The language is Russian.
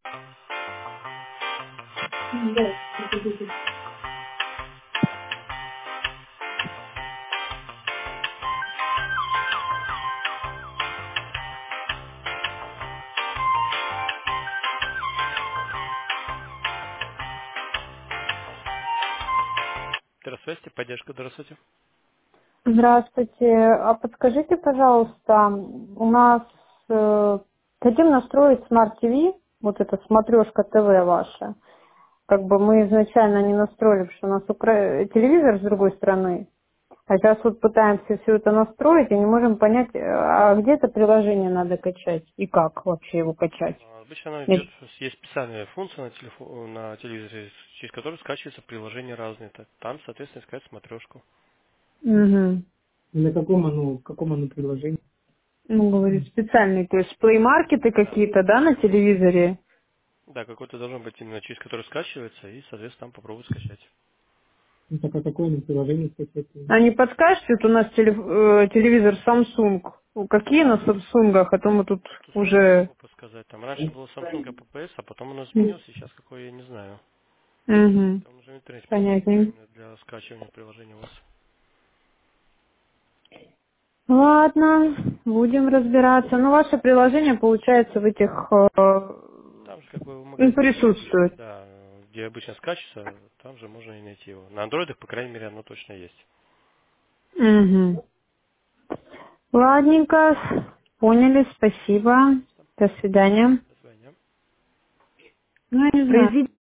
Да. Здравствуйте, поддержка, здравствуйте. Здравствуйте. А подскажите, пожалуйста, у нас хотим настроить Smart TV, вот эта смотрешка ТВ ваша. Как бы мы изначально не настроили, потому что у нас телевизор с другой стороны. А сейчас вот пытаемся все это настроить и не можем понять, а где это приложение надо качать и как вообще его качать. Обычно оно идет, Нет. есть специальная функция на телевизоре, через которую скачиваются приложения разные. Там, соответственно, искать смотрешку. Мгм. Каком оно приложении? Ну, говорит, специальные, то есть плеймаркеты Да. какие-то, да, на телевизоре? Да, какой-то должен быть именно через который скачивается, и, соответственно, там попробовать скачать. Ну, так, а какое оно приложение скачать? А не подскажете, вот у нас телевизор Samsung. Какие на Samsung, а то мы тут Тут сразу не уже... могу подсказать. Там раньше было Samsung PPS, а потом оно изменилось, и сейчас какое я не знаю. Угу. Там уже в интернете посмотреть, какое Понятнее. именно для скачивания приложения у вас. Ладно, будем разбираться. Ну, ваше приложение, получается, в этих Там же как бы в магазине, присутствует. да, где обычно скачется, там же можно и найти его. На андроидах, по крайней мере, оно точно есть. Угу. Ладненько, поняли, спасибо. До свидания. До свидания. Ну, я не знаю.